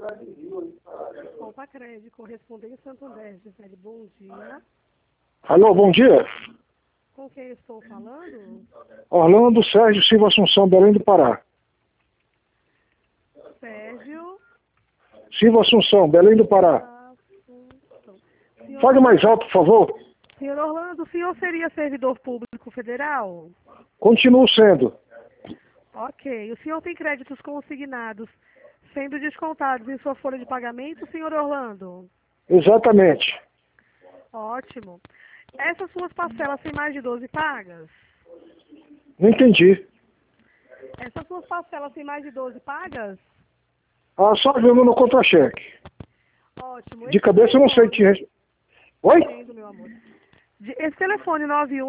Opa, Crédito, correspondente Santander, Gisele, bom dia. Alô, bom dia. Com quem estou falando? Orlando Sérgio Silva Assunção, Belém do Pará. Sérgio Silva Assunção, Belém do Pará. Assunção. Senhor Fale mais alto, por favor. Senhor Orlando, o senhor seria servidor público federal? Continuo sendo. Ok. O senhor tem créditos consignados sendo descontados em sua folha de pagamento, senhor Orlando? Exatamente. Ótimo. Essas suas parcelas têm mais de 12 pagas? Não entendi. Essas suas parcelas têm mais de 12 pagas? Só vendo no contra-cheque. Ótimo. De cabeça eu não sei te... Oi? Entendo, meu amor. Esse telefone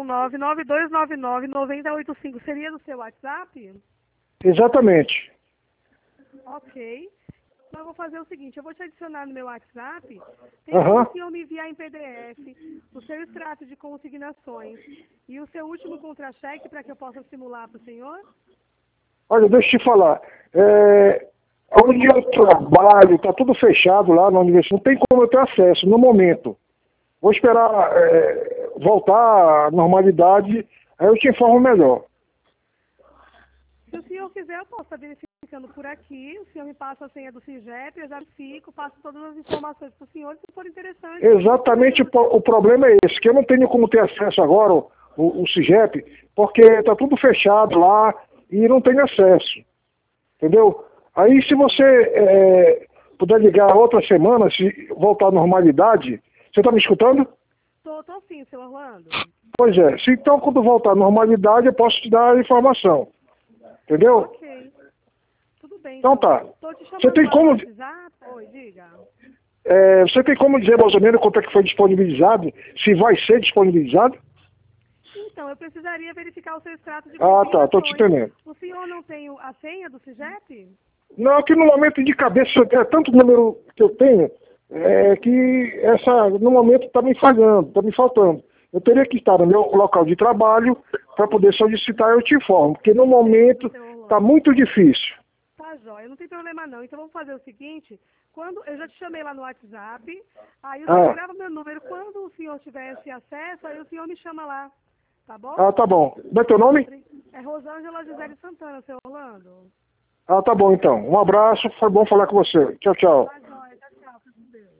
919-9299-9085 seria do seu WhatsApp? Exatamente. Ok. Então eu vou fazer o seguinte, eu vou te adicionar no meu WhatsApp, tem Aham. como o senhor me enviar em PDF o seu extrato de consignações e o seu último contra-cheque para que eu possa simular para o senhor? Olha, deixa eu te falar. Onde eu trabalho, está tudo fechado lá na universidade. Não tem como eu ter acesso no momento. Vou esperar voltar à normalidade, aí eu te informo melhor. Se o senhor quiser, eu posso estar verificando por aqui, o senhor me passa a senha do CIGEP, eu já verifico, passo todas as informações para o senhor, se for interessante. Exatamente o problema é esse, que eu não tenho como ter acesso agora o CIGEP, porque está tudo fechado lá e não tenho acesso. Entendeu? Aí se você puder ligar outra semana, se voltar à normalidade, você está me escutando? Tô sim, seu Orlando. Pois é, se então quando voltar à normalidade eu posso te dar a informação. Entendeu? Ok. Tudo bem, Então tá. Tô te chamando Você tem lá como... no WhatsApp. Oi, diga. Você tem como dizer mais ou menos quanto é que foi disponibilizado? Se vai ser disponibilizado? Então, eu precisaria verificar o seu extrato de Tá, tô te consignações. entendendo. O senhor não tem a senha do CIGEP? Não, que no momento de cabeça é tanto número que eu tenho, que no momento está me falhando, está me faltando. Eu teria que estar no meu local de trabalho para poder solicitar, eu te informo, porque no momento está muito difícil. Tá, jóia, não tem problema não. Então vamos fazer o seguinte, eu já te chamei lá no WhatsApp, aí o senhor grava meu número, quando o senhor tivesse acesso, aí o senhor me chama lá, tá bom? Tá bom. Como é teu nome? É Rosângela Gisele Santana, seu Orlando. Tá bom então. Um abraço, foi bom falar com você. Tchau, tchau. Tá, jóia.